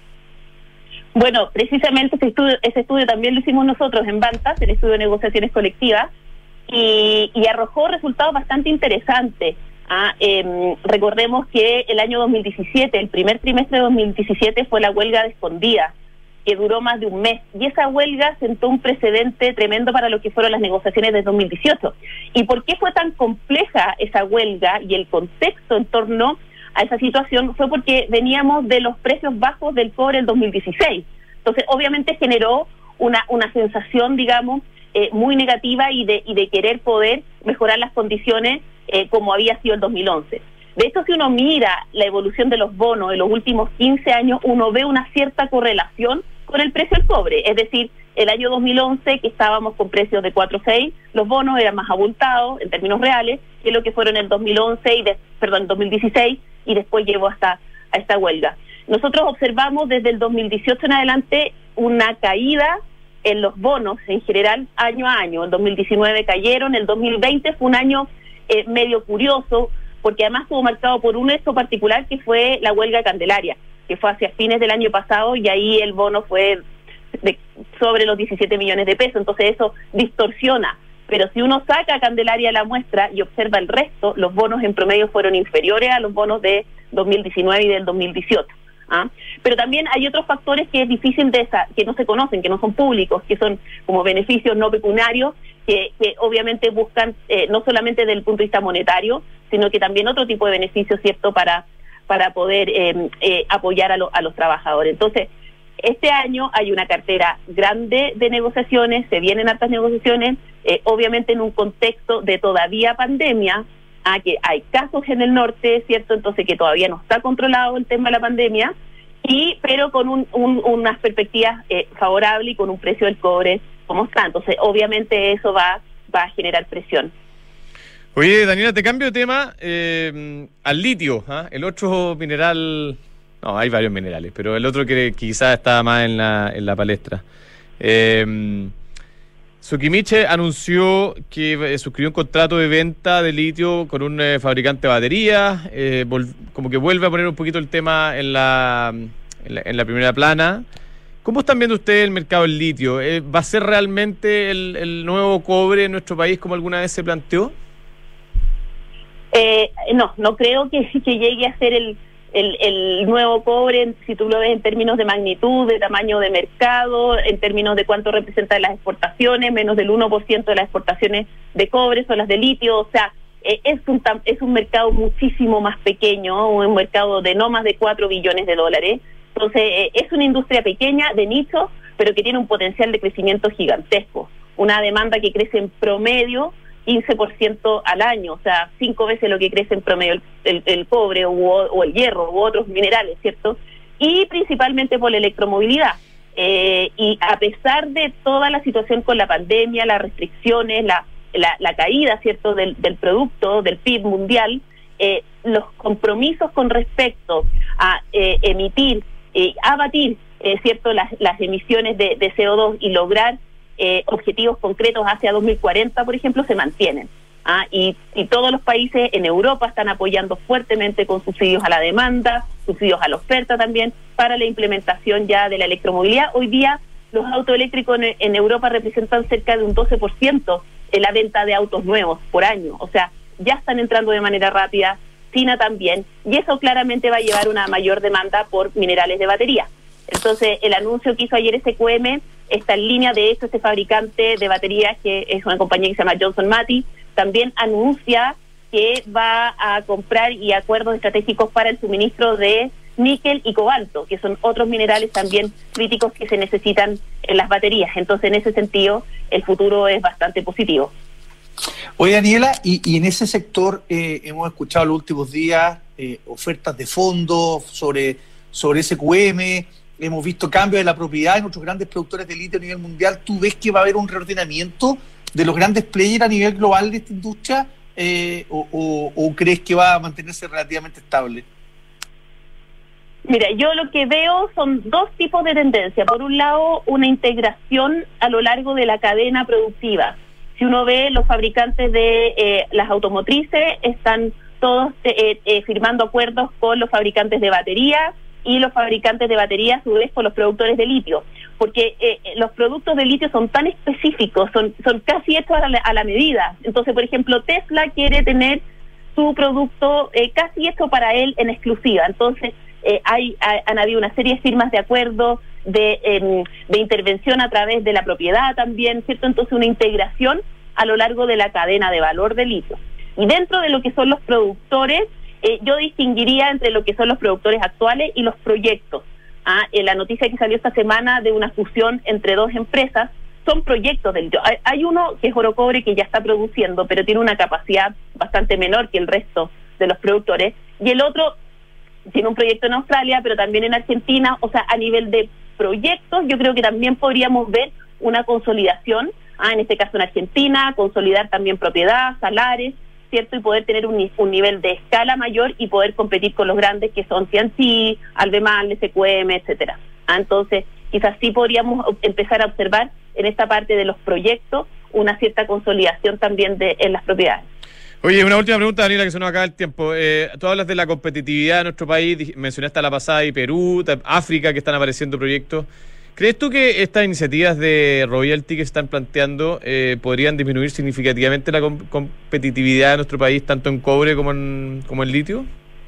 Bueno, precisamente ese estudio, ese estudio también lo hicimos nosotros en Bantas, el estudio de negociaciones colectivas, y, y arrojó resultados bastante interesantes. Ah, eh, recordemos que el año dos mil diecisiete, el primer trimestre de dos mil diecisiete, fue la huelga de Escondida, que duró más de un mes. Y esa huelga sentó un precedente tremendo para lo que fueron las negociaciones de dos mil dieciocho. ¿Y por qué fue tan compleja esa huelga y el contexto en torno a esa situación? Fue porque veníamos de los precios bajos del cobre el dos mil dieciséis. Entonces, obviamente generó una, una sensación, digamos, eh, muy negativa y de, y de querer poder mejorar las condiciones eh, como había sido el dos mil once. De hecho, si uno mira la evolución de los bonos en los últimos quince años, uno ve una cierta correlación con el precio del cobre. Es decir, el año dos mil once, que estábamos con precios de cuatro punto seis, los bonos eran más abultados en términos reales que lo que fueron en el dos mil once y de, perdón, dos mil dieciséis, y después llegó hasta a esta huelga. Nosotros observamos desde el dos mil dieciocho en adelante una caída en los bonos en general año a año. En dos mil diecinueve cayeron, el dos mil veinte fue un año eh, medio curioso, porque además estuvo marcado por un hecho particular que fue la huelga Candelaria, que fue hacia fines del año pasado, y ahí el bono fue de sobre los diecisiete millones de pesos, entonces eso distorsiona. Pero si uno saca a Candelaria a la muestra y observa el resto, los bonos en promedio fueron inferiores a los bonos de dos mil diecinueve y del dos mil dieciocho. ¿Ah? Pero también hay otros factores que es difícil de esa, que no se conocen, que no son públicos, que son como beneficios no pecuniarios, que, que obviamente buscan eh, no solamente desde el punto de vista monetario, sino que también otro tipo de beneficios, ¿cierto?, para para poder eh, eh, apoyar a, lo, a los trabajadores. Entonces, este año hay una cartera grande de negociaciones, se vienen hartas negociaciones, eh, obviamente en un contexto de todavía pandemia, a que hay casos en el norte, ¿cierto?, entonces que todavía no está controlado el tema de la pandemia, y pero con un, un, unas perspectivas eh, favorables y con un precio del cobre como está. Entonces, obviamente eso va, va a generar presión. Oye, Daniela, te cambio de tema eh, al litio, ¿eh? El otro mineral, no, hay varios minerales, pero el otro que quizás está más en la, en la palestra. Eh, Sokimichi anunció que eh, suscribió un contrato de venta de litio con un eh, fabricante de baterías, eh, vol- como que vuelve a poner un poquito el tema en la, en la, en la primera plana. ¿Cómo están viendo ustedes el mercado del litio? Eh, ¿Va a ser realmente el, el nuevo cobre en nuestro país como alguna vez se planteó? Eh, no, no creo que, que llegue a ser el, el, el nuevo cobre, si tú lo ves en términos de magnitud, de tamaño de mercado, en términos de cuánto representan las exportaciones, menos del uno por ciento de las exportaciones de cobre son las de litio. O sea, eh, es, un, es un mercado muchísimo más pequeño, un mercado de no más de cuatro billones de dólares. Entonces, eh, es una industria pequeña, de nicho, pero que tiene un potencial de crecimiento gigantesco. Una demanda que crece en promedio quince por ciento al año, o sea, cinco veces lo que crece en promedio el, el, el cobre o, o el hierro u otros minerales, ¿cierto? Y principalmente por la electromovilidad. Eh, y a pesar de toda la situación con la pandemia, las restricciones, la, la, la caída, ¿cierto?, del, del producto, del P I B mundial, eh, los compromisos con respecto a eh, emitir, eh, abatir, eh, ¿cierto?, las, las emisiones de, de C O dos y lograr Eh, objetivos concretos hacia dos mil cuarenta, por ejemplo, se mantienen. ¿ah? Y, y todos los países en Europa están apoyando fuertemente con subsidios a la demanda, subsidios a la oferta también, para la implementación ya de la electromovilidad. Hoy día los autos eléctricos en, en Europa representan cerca de un doce por ciento en la venta de autos nuevos por año. O sea, ya están entrando de manera rápida, China también, y eso claramente va a llevar una mayor demanda por minerales de batería. Entonces, el anuncio que hizo ayer S Q M está en línea. De hecho, este fabricante de baterías, que es una compañía que se llama Johnson Matthey, también anuncia que va a comprar y acuerdos estratégicos para el suministro de níquel y cobalto, que son otros minerales también críticos que se necesitan en las baterías. Entonces, en ese sentido, el futuro es bastante positivo. Oye, Daniela, y, y en ese sector eh, hemos escuchado en los últimos días eh, ofertas de fondos sobre, sobre S Q M. Hemos visto cambios de la propiedad en otros grandes productores de litio a nivel mundial. ¿Tú ves que va a haber un reordenamiento de los grandes players a nivel global de esta industria eh, o, o, o crees que va a mantenerse relativamente estable? Mira, yo lo que veo son dos tipos de tendencia. Por un lado, una integración a lo largo de la cadena productiva. Si uno ve, los fabricantes de eh, las automotrices están todos eh, eh, firmando acuerdos con los fabricantes de baterías, y los fabricantes de baterías, a su vez, con los productores de litio, porque eh, los productos de litio son tan específicos, son son casi hechos a la, a la medida. Entonces, por ejemplo, Tesla quiere tener su producto eh, casi hecho para él en exclusiva. Entonces, eh, hay, hay han habido una serie de firmas de acuerdo, de, eh, de intervención a través de la propiedad también, ¿cierto? Entonces una integración a lo largo de la cadena de valor de litio. Y dentro de lo que son los productores, eh, yo distinguiría entre lo que son los productores actuales y los proyectos. Ah, en la noticia que salió esta semana de una fusión entre dos empresas, son proyectos del litio. Hay, hay uno que es Orocobre que ya está produciendo, pero tiene una capacidad bastante menor que el resto de los productores, y el otro tiene un proyecto en Australia, pero también en Argentina. O sea, a nivel de proyectos, yo creo que también podríamos ver una consolidación, ah, en este caso en Argentina, consolidar también propiedad, salares, ¿cierto? Y poder tener un, un nivel de escala mayor y poder competir con los grandes que son T N T, Albemarle, S Q M, etcétera. Ah, entonces, quizás sí podríamos empezar a observar en esta parte de los proyectos una cierta consolidación también de en las propiedades. Oye, una última pregunta, Daniela, que se nos acaba el tiempo. Eh, tú hablas de la competitividad de nuestro país, mencionaste a la pasada y Perú, África, que están apareciendo proyectos. ¿Crees tú que estas iniciativas de royalty que se están planteando eh, podrían disminuir significativamente la com- competitividad de nuestro país, tanto en cobre como en, como en litio?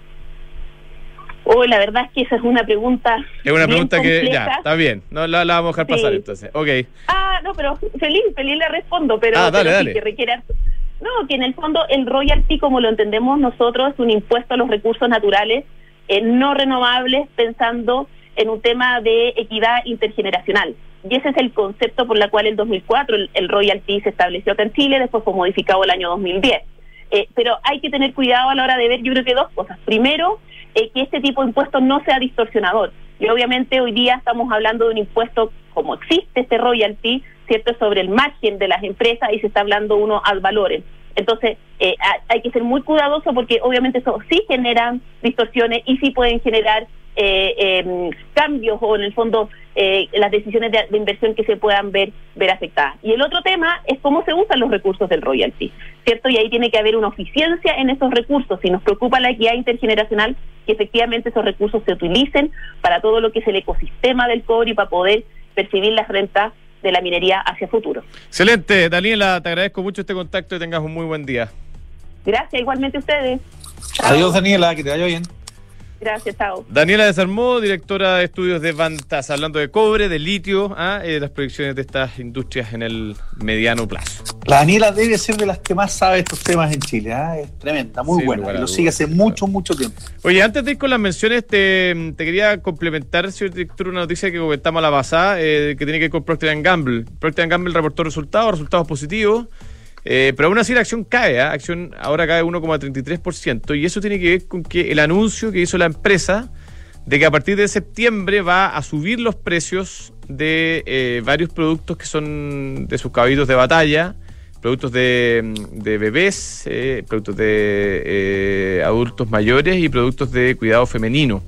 Oh, la verdad es que esa es una pregunta. Es una pregunta compleja. Que ya, está bien, no la, la vamos a dejar Sí. pasar entonces. Ok. Ah, no, pero feliz, feliz le respondo, pero, Ah, dale, pero sí dale. que requiere. No, que en el fondo el royalty, como lo entendemos nosotros, es un impuesto a los recursos naturales eh, no renovables, pensando en un tema de equidad intergeneracional. Y ese es el concepto por el cual el dos mil cuatro el, el royalty se estableció acá en Chile, después fue modificado el año dos mil diez. Eh, pero hay que tener cuidado a la hora de ver, yo creo que dos cosas. Primero, eh, que este tipo de impuestos no sea distorsionador. Y obviamente hoy día estamos hablando de un impuesto, como existe este royalty, ¿cierto?, sobre el margen de las empresas, y se está hablando uno al valores. Entonces, eh, hay que ser muy cuidadoso, porque obviamente eso sí generan distorsiones y sí pueden generar eh, eh, cambios, o en el fondo eh, las decisiones de, de inversión que se puedan ver ver afectadas. Y el otro tema es cómo se usan los recursos del royalty, ¿cierto? Y ahí tiene que haber una eficiencia en esos recursos. Si nos preocupa la equidad intergeneracional, que efectivamente esos recursos se utilicen para todo lo que es el ecosistema del cobre y para poder percibir las rentas de la minería hacia futuro. Excelente, Daniela, te agradezco mucho este contacto y tengas un muy buen día. Gracias, igualmente a ustedes. Chao. Adiós, Daniela, que te vaya bien. Gracias, chao. Daniela Desarmó, directora de estudios de Vantas, hablando de cobre, de litio, ¿ah? eh, las proyecciones de estas industrias en el mediano plazo. La Daniela debe ser de las que más sabe estos temas en Chile, ¿eh? Es tremenda, muy Sí, buena, lugar a lo dudas. sigue hace mucho, mucho tiempo. Oye, antes de ir con las menciones, te, te quería complementar, señor director, una noticia que comentamos a la pasada, eh, que tiene que ver con Procter and Gamble. Procter and Gamble reportó resultados, resultados positivos, eh, pero aún así la acción cae, ¿eh? acción ahora cae uno coma treinta y tres por ciento, y eso tiene que ver con que el anuncio que hizo la empresa de que a partir de septiembre va a subir los precios de eh, varios productos que son de sus caballitos de batalla, productos de, de bebés, eh, productos de eh, adultos mayores y productos de cuidado femenino.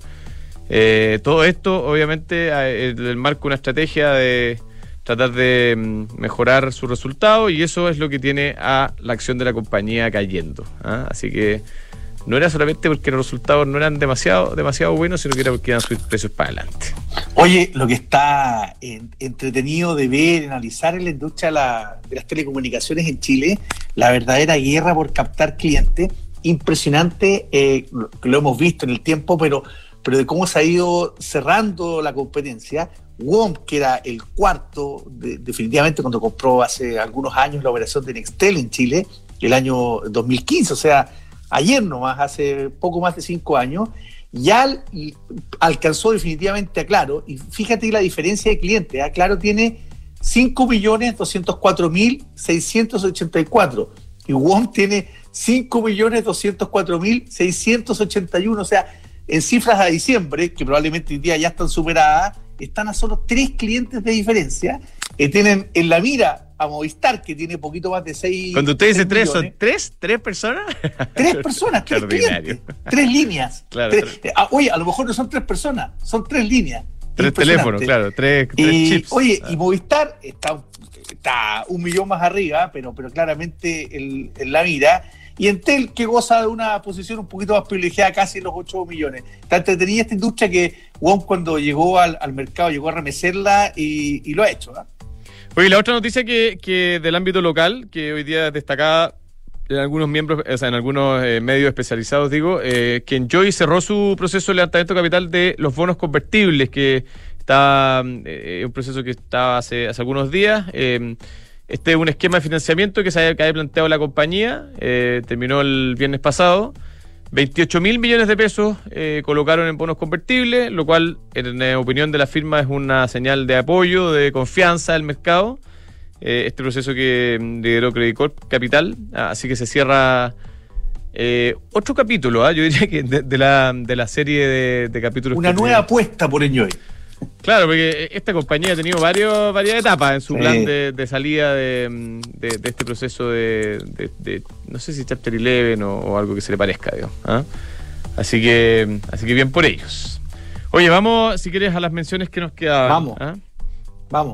Eh, todo esto, obviamente, eh, en el marco de una estrategia de tratar de mm, mejorar su resultado, y eso es lo que tiene a la acción de la compañía cayendo, ¿ah? Así que no era solamente porque los resultados no eran demasiado demasiado buenos, sino que era porque iban a subir precios para adelante. Oye, lo que está en, entretenido de ver, analizar en la industria de, la, de las telecomunicaciones en Chile, la verdadera guerra por captar clientes, impresionante, eh, lo, lo hemos visto en el tiempo, pero, pero de cómo se ha ido cerrando la competencia. W O M, que era el cuarto, de, definitivamente cuando compró hace algunos años la operación de Nextel en Chile, el año dos mil quince, o sea, ayer nomás, hace poco más de cinco años, ya al, alcanzó definitivamente a Claro, y fíjate la diferencia de clientes, ¿eh? Claro tiene cinco millones doscientos cuatro mil seiscientos ochenta y cuatro y W O M tiene cinco millones doscientos cuatro mil seiscientos ochenta y uno, o sea, en cifras a diciembre, que probablemente hoy día ya están superadas, están a solo tres clientes de diferencia, que tienen en la mira a Movistar, que tiene poquito más de seis. Cuando usted dice tres, millones. ¿son tres? ¿Tres personas? Tres personas, tres clientes, tres líneas. Claro, tres, tres. ah, oye, a lo mejor no son tres personas, son tres líneas. Tres teléfonos, claro, tres, tres y, chips. Oye, ah. y Movistar está, está un millón más arriba, pero, pero claramente en, en la mira. Y Entel, que goza de una posición un poquito más privilegiada, casi los ocho millones. Está entretenida esta industria que W O M, cuando llegó al, al mercado, llegó a remecerla y, y lo ha hecho, ¿eh? Oye, la otra noticia que, que del ámbito local, que hoy día es destacada en algunos miembros, o sea, en algunos eh, medios especializados, digo, eh, que Enjoy cerró su proceso de levantamiento de capital de los bonos convertibles, que está eh, un proceso que estaba hace, hace algunos días. Eh, este es un esquema de financiamiento que se había, que había planteado la compañía, eh, terminó el viernes pasado. veintiocho mil millones de pesos eh, colocaron en bonos convertibles, lo cual, en eh, opinión de la firma, es una señal de apoyo, de confianza del mercado. Eh, este proceso que lideró Credit Corp Capital, así que se cierra eh, otro capítulo, ¿eh? yo diría que de, de, la, de la serie de, de capítulos. Una nueva tiene. apuesta por Enjoy. Claro, porque esta compañía ha tenido varios, varias etapas en su sí. plan de, de salida de, de, de este proceso de, de, de, no sé si Chapter once o, o algo que se le parezca, digamos, ¿eh? Así que, así que bien por ellos. Oye, vamos, si quieres, a las menciones que nos quedaban. Vamos, ¿eh? vamos.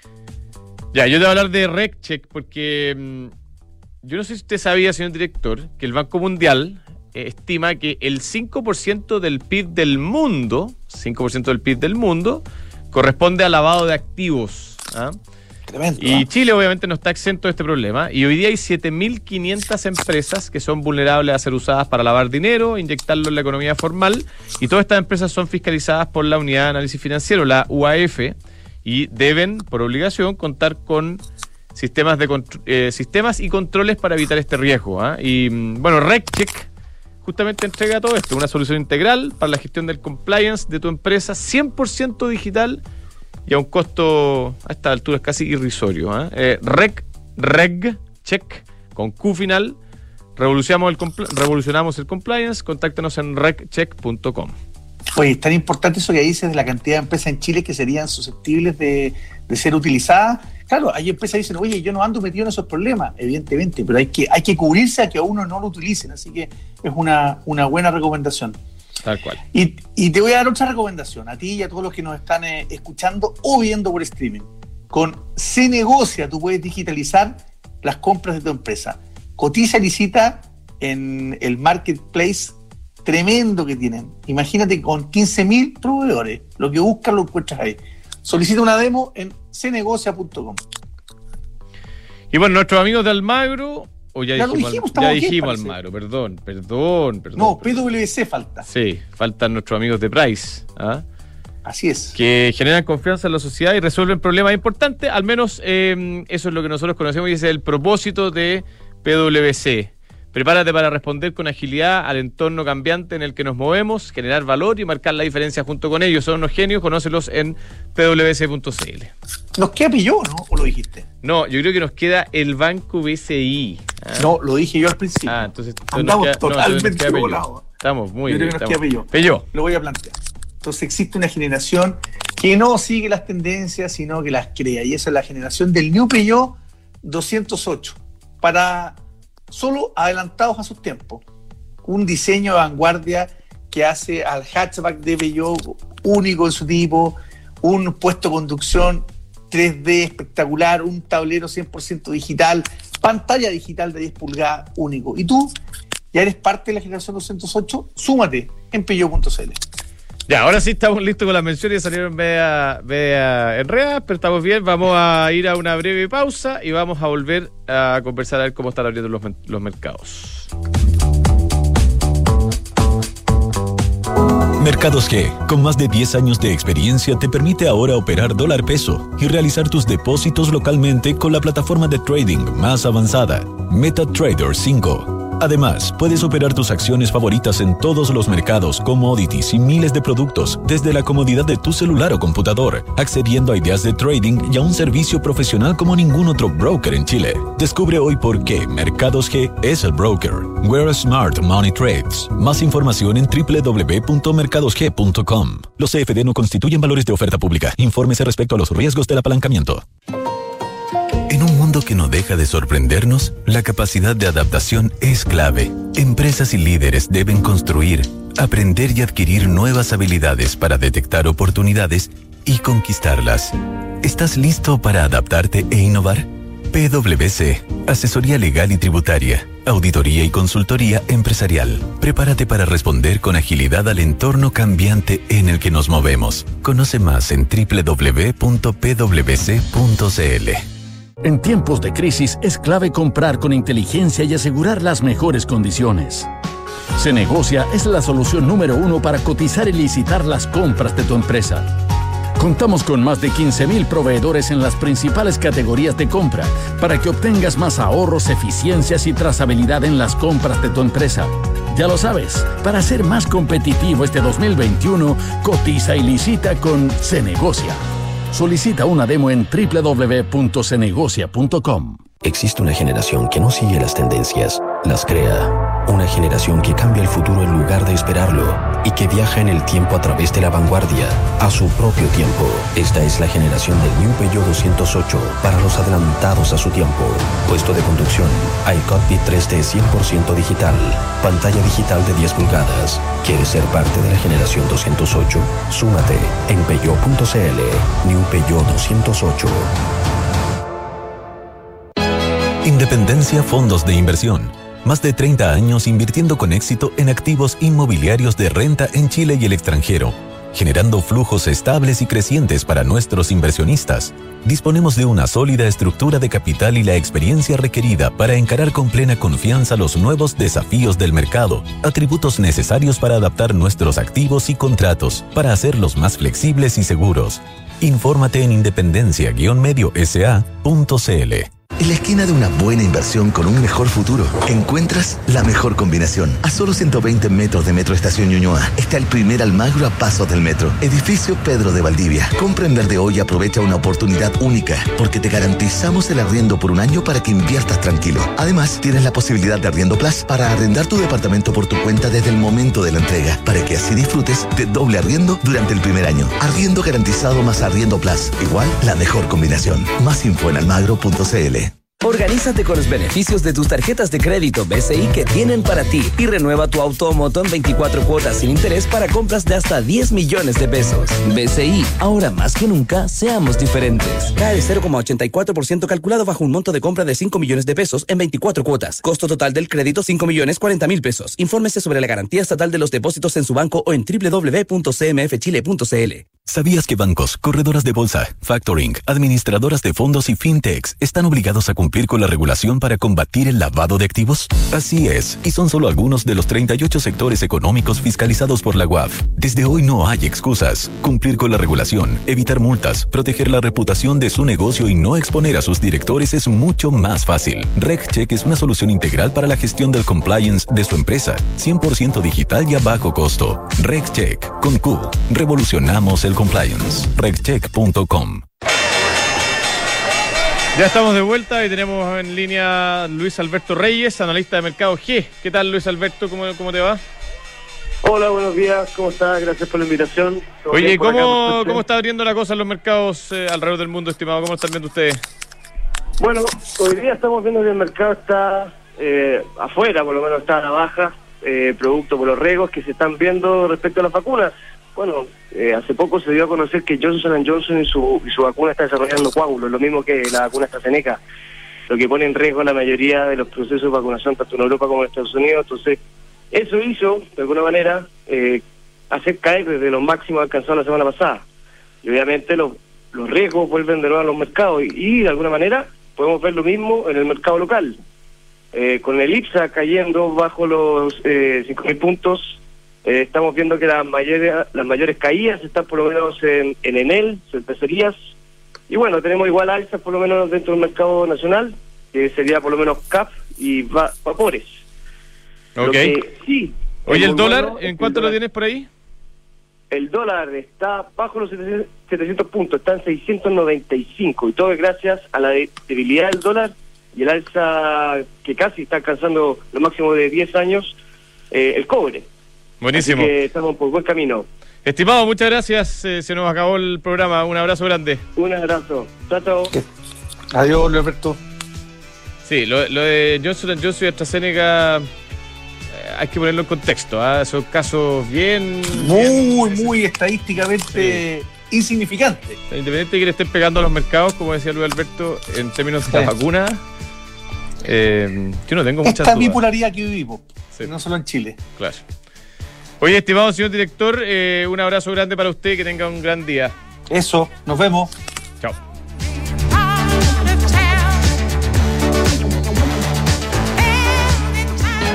Ya, yo te voy a hablar de RegCheck porque mmm, yo no sé si usted sabía, señor director, que el Banco Mundial eh, estima que el cinco por ciento del P I B del mundo, cinco por ciento del P I B del mundo, corresponde al lavado de activos. ¿Ah? Tremendo. Y Chile obviamente no está exento de este problema. Y hoy día hay siete mil quinientas empresas que son vulnerables a ser usadas para lavar dinero, inyectarlo en la economía formal. Y todas estas empresas son fiscalizadas por la Unidad de Análisis Financiero, la U A F, y deben, por obligación, contar con sistemas de eh, sistemas y controles para evitar este riesgo. ¿eh? Y bueno, RegCheck justamente entrega todo esto, una solución integral para la gestión del compliance de tu empresa, cien por ciento digital y a un costo a esta altura es casi irrisorio. ¿eh? Eh, Reg, RegCheck con Q final. Revolucionamos el, compl- revolucionamos el compliance. Contáctanos en regcheck punto com. Oye, es tan importante eso que dices de la cantidad de empresas en Chile que serían susceptibles de, de ser utilizadas. Claro, hay empresas que dicen, oye, yo no ando metido en esos problemas, evidentemente, pero hay que, hay que cubrirse a que a uno no lo utilicen, así que es una, una buena recomendación. Tal cual. Y, y te voy a dar otra recomendación, a ti y a todos los que nos están eh, escuchando o viendo por streaming. Con CNegocia tú puedes digitalizar las compras de tu empresa. Cotiza y licita en el marketplace tremendo que tienen. Imagínate con quince mil proveedores, lo que buscas lo encuentras ahí. Solicita una demo en cnegocia punto com. Y bueno, nuestros amigos de Almagro, o ya, ya dijimos, dijimos, al, ya aquí, dijimos parece. Almagro, perdón, perdón, perdón. No, perdón. P W C falta. Sí, faltan nuestros amigos de Price. ¿ah? Así es. Que generan confianza en la sociedad y resuelven problemas importantes, al menos eh, eso es lo que nosotros conocemos y ese es el propósito de P W C. Prepárate para responder con agilidad al entorno cambiante en el que nos movemos, generar valor y marcar la diferencia junto con ellos. Son unos genios, conócelos en p w c punto c l. ¿Nos queda Pilló, no? ¿O lo dijiste? No, yo creo que nos queda el Banco B C I. ¿ah? No, lo dije yo al principio. Ah, entonces... Andamos nos queda, totalmente no, nos volados. Estamos muy yo bien. Creo que nos queda Pilló. Pilló. Lo voy a plantear. Entonces existe una generación que no sigue las tendencias, sino que las crea. Y esa es la generación del New Peugeot doscientos ocho. Para... solo adelantados a sus tiempos. Un diseño de vanguardia que hace al hatchback de Peugeot único en su tipo, un puesto de conducción tres D espectacular, un tablero cien por ciento digital, pantalla digital de diez pulgadas único. Y tú ya eres parte de la generación doscientos ocho, súmate en peugeot punto c l. Ya, ahora sí estamos listos con las menciones, salieron media, media enredadas, pero estamos bien. Vamos a ir a una breve pausa y vamos a volver a conversar a ver cómo están abriendo los, los mercados. Mercados G, con más de diez años de experiencia, te permite ahora operar dólar peso y realizar tus depósitos localmente con la plataforma de trading más avanzada, MetaTrader cinco. Además, puedes operar tus acciones favoritas en todos los mercados, commodities y miles de productos desde la comodidad de tu celular o computador, accediendo a ideas de trading y a un servicio profesional como ningún otro broker en Chile. Descubre hoy por qué Mercados G es el broker. Where smart money trades. Más información en doble u doble u doble u punto mercados g punto com. Los C F D no constituyen valores de oferta pública. Infórmese respecto a los riesgos del apalancamiento. En un mundo que no deja de sorprendernos, la capacidad de adaptación es clave. Empresas y líderes deben construir, aprender y adquirir nuevas habilidades para detectar oportunidades y conquistarlas. ¿Estás listo para adaptarte e innovar? P W C, asesoría legal y tributaria, auditoría y consultoría empresarial. Prepárate para responder con agilidad al entorno cambiante en el que nos movemos. Conoce más en doble u doble u doble u punto p w c punto c l. En tiempos de crisis es clave comprar con inteligencia y asegurar las mejores condiciones. Cenegocia es la solución número uno para cotizar y licitar las compras de tu empresa. Contamos con más de quince mil proveedores en las principales categorías de compra para que obtengas más ahorros, eficiencias y trazabilidad en las compras de tu empresa. Ya lo sabes, para ser más competitivo este dos mil veintiuno, cotiza y licita con Cenegocia. Solicita una demo en doble u doble u doble u punto cenegocia punto com. Existe una generación que no sigue las tendencias, las crea. Una generación que cambia el futuro en lugar de esperarlo y que viaja en el tiempo a través de la vanguardia, a su propio tiempo. Esta es la generación del New Peugeot doscientos ocho para los adelantados a su tiempo. Puesto de conducción, iCockpit tres D cien por ciento digital, pantalla digital de diez pulgadas. ¿Quieres ser parte de la generación doscientos ocho? Súmate en peugeot punto c l. New Peugeot doscientos ocho. Independencia Fondos de Inversión. Más de treinta años invirtiendo con éxito en activos inmobiliarios de renta en Chile y el extranjero, generando flujos estables y crecientes para nuestros inversionistas. Disponemos de una sólida estructura de capital y la experiencia requerida para encarar con plena confianza los nuevos desafíos del mercado, atributos necesarios para adaptar nuestros activos y contratos para hacerlos más flexibles y seguros. Infórmate en independencia guion medio s a punto c l. En la esquina de una buena inversión con un mejor futuro, encuentras la mejor combinación. A solo ciento veinte metros de Metro Estación Ñuñoa está el primer Almagro a pasos del metro. Edificio Pedro de Valdivia. Compra en verde hoy y aprovecha una oportunidad única, porque te garantizamos el arriendo por un año para que inviertas tranquilo. Además, tienes la posibilidad de Arriendo Plus para arrendar tu departamento por tu cuenta desde el momento de la entrega, para que así disfrutes de doble arriendo durante el primer año. Arriendo garantizado más Arriendo Plus. Igual, la mejor combinación. Más info en almagro punto c l. Organízate con los beneficios de tus tarjetas de crédito B C I que tienen para ti y renueva tu auto o moto en veinticuatro cuotas sin interés para compras de hasta diez millones de pesos. B C I, ahora más que nunca, seamos diferentes. K E cero coma ochenta y cuatro por ciento calculado bajo un monto de compra de cinco millones de pesos en veinticuatro cuotas. Costo total del crédito cinco millones cuarenta mil pesos. Infórmese sobre la garantía estatal de los depósitos en su banco o en doble u doble u doble u punto c m f chile punto c l. ¿Sabías que bancos, corredoras de bolsa, factoring, administradoras de fondos y fintechs están obligados a cumplir con la regulación para combatir el lavado de activos? Así es, y son solo algunos de los treinta y ocho sectores económicos fiscalizados por la U A F. Desde hoy no hay excusas. Cumplir con la regulación, evitar multas, proteger la reputación de su negocio y no exponer a sus directores es mucho más fácil. RegCheck es una solución integral para la gestión del compliance de su empresa, cien por ciento digital y a bajo costo. RegCheck, con Q. Revolucionamos el compliance. regcheck punto com. Ya estamos de vuelta y tenemos en línea Luis Alberto Reyes, analista de Mercado G. ¿Qué tal, Luis Alberto? ¿Cómo, cómo te va? Hola, buenos días. ¿Cómo estás? Gracias por la invitación. Oye, ¿cómo, ¿cómo está abriendo la cosa en los mercados eh, alrededor del mundo, estimado? ¿Cómo lo están viendo ustedes? Bueno, hoy día estamos viendo que el mercado está eh, afuera, por lo menos está a la baja, eh, producto por los riesgos que se están viendo respecto a las vacunas. Bueno, eh, hace poco se dio a conocer que Johnson and Johnson y su, y su vacuna está desarrollando coágulos, lo mismo que la vacuna AstraZeneca, lo que pone en riesgo la mayoría de los procesos de vacunación tanto en Europa como en Estados Unidos. Entonces, eso hizo, de alguna manera, eh, hacer caer desde los máximos alcanzados la semana pasada. Y obviamente los, los riesgos vuelven de nuevo a los mercados y, y de alguna manera podemos ver lo mismo en el mercado local. Eh, con el IPSA cayendo bajo los eh, cinco mil puntos, Eh, estamos viendo que las mayores, las mayores caídas están por lo menos en, en Enel, cervecerías, y bueno, tenemos igual alzas por lo menos dentro del mercado nacional, que sería por lo menos C A P y va, Vapores. Ok. Que, sí, Oye, ¿el dólar? Bueno, ¿En cuánto lo tienes por ahí? El dólar está bajo los setecientos puntos, está en seiscientos noventa y cinco, y todo es gracias a la debilidad del dólar y el alza que casi está alcanzando lo máximo de diez años, eh, el cobre. Buenísimo. Así que estamos por buen camino. Estimado, muchas gracias. Eh, se nos acabó el programa. Un abrazo grande. Un abrazo. Chao, chao. Adiós, Alberto. Sí, lo, lo de Johnson and Johnson y AstraZeneca eh, hay que ponerlo en contexto. ¿eh? Son casos bien... Muy, bien, muy estadísticamente sí. insignificantes. Independiente de que le estén pegando a los mercados, como decía Luis Alberto, en términos de sí. la vacuna, eh, yo no tengo muchas Esta dudas. bipolaridad que vivimos, Sí. no solo en Chile. Claro. Oye, estimado señor director, eh, un abrazo grande para usted y que tenga un gran día. Eso, nos vemos.